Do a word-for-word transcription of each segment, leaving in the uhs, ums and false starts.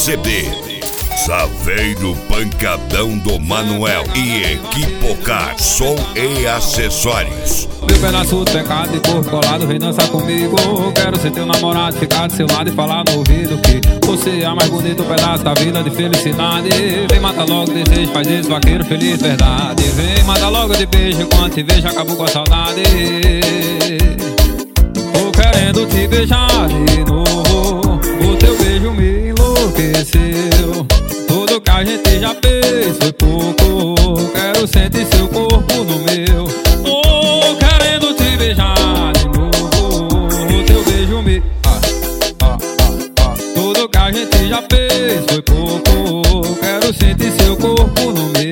C D. Saveiro Pancadão do Manuel e Equipocar, som e acessórios. Meu pedaço de pecado e corpo colado, vem dançar comigo. Quero ser teu namorado, ficar do seu lado e falar no ouvido que você é a mais bonita, pedaço da vida de felicidade. Vem matar logo o desejo, faz esse vaqueiro feliz, verdade. Vem matar logo de beijo, quando te vejo acabou com a saudade. Tô querendo te beijar de novo, o teu beijo me enlouqueceu. Tudo que a gente já fez foi pouco, quero sentir seu corpo no meu. Tô querendo te beijar de novo, o teu beijo me... Ah, ah, ah, ah. Tudo que a gente já fez foi pouco, quero sentir seu corpo no meu.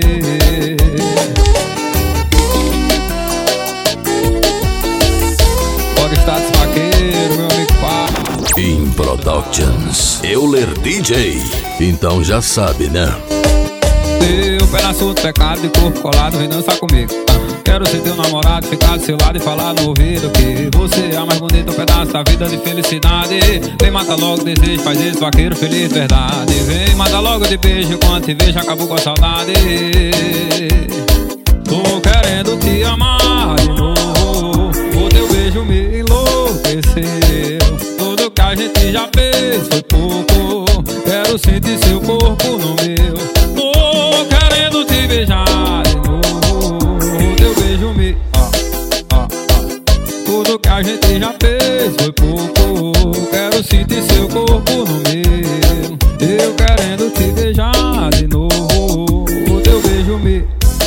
Pode estar desfaqueiro, meu amigo Pá. In Productions, Euler D J. Então já sabe, né? Teu pedaço de pecado e corpo colado, vem dançar comigo. Quero ser teu namorado, ficar do seu lado e falar no ouvido que você é a mais bonita, um pedaço da vida de felicidade. Vem matar logo o desejo, faz esse vaqueiro feliz, verdade. Vem matar logo de beijo, quando te vejo acabou com a saudade. Tô querendo te amar de novo, o teu beijo me enlouqueceu. Tudo que a gente já fez foi pouco, quero sentir seu corpo no meu. Tô querendo te beijar de novo, o teu beijo me... Ah, ah, ah. Tudo que a gente já fez foi pouco, quero sentir seu corpo no meu. Eu querendo te beijar de novo, o teu beijo me...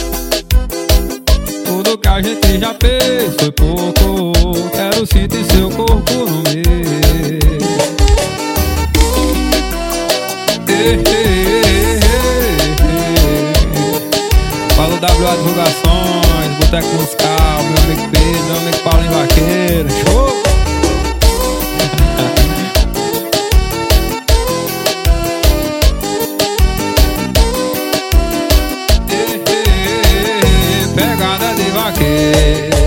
Tudo que a gente já fez foi pouco, quero sentir seu corpo no meu. Fala W A Divulgações, Boteco Musical, meu amigo Pedro, meu amigo Paulinho Vaqueiro. Show! Pegada de vaqueiro.